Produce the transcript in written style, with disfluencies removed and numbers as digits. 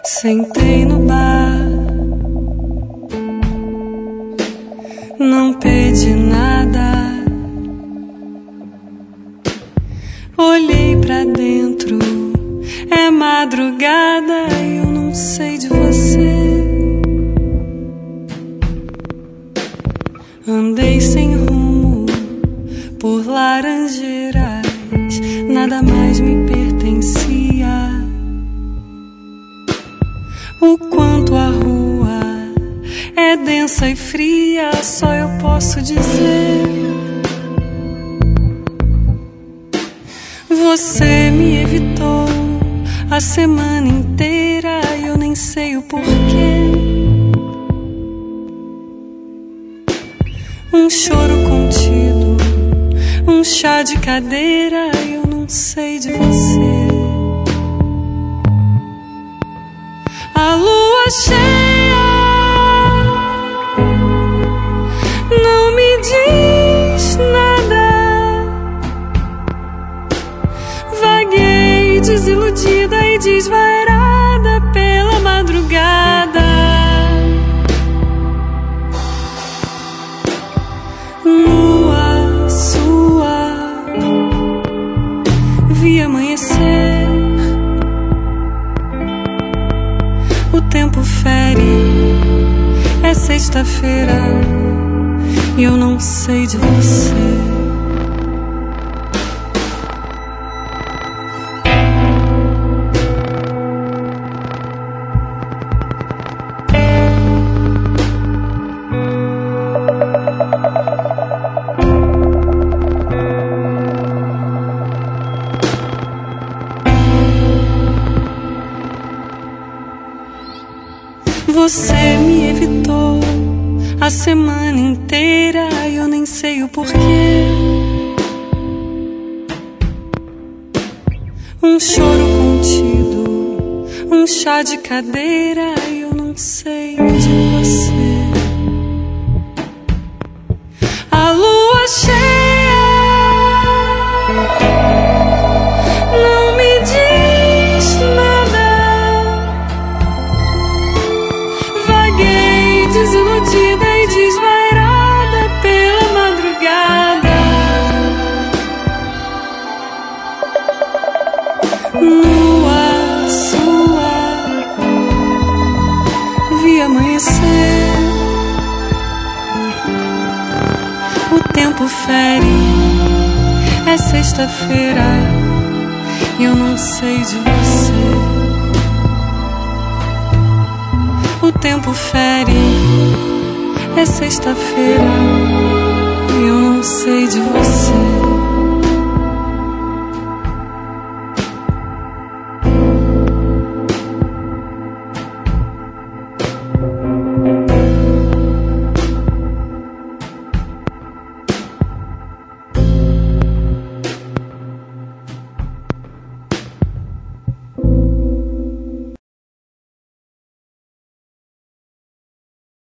Sentei no bar, não pedi nada. Olhei pra dentro, é madrugada e eu não sei de você. Andei sem rumo por laranjeiras, nada mais me pertencia. O quanto a rua é densa e fria, só eu posso dizer. Você me evitou a semana inteira e eu nem sei o porquê. Um choro contido, um chá de cadeira e eu não sei de você. A lua cheia não me diz nada. Vaguei desiludida e desvairada pela madrugada. Lua sua, vi amanhecer. O tempo fere, é sexta-feira e eu não sei de você. Você me evitou a semana inteira e eu nem sei o porquê. Um choro contido, um chá de cadeira e eu não sei de você. A lua cheia não me diz nada. Desiludida e desvairada pela madrugada. Lua sua, vi amanhecer. O tempo fere, é sexta-feira e eu não sei de você. O tempo fere, é sexta-feira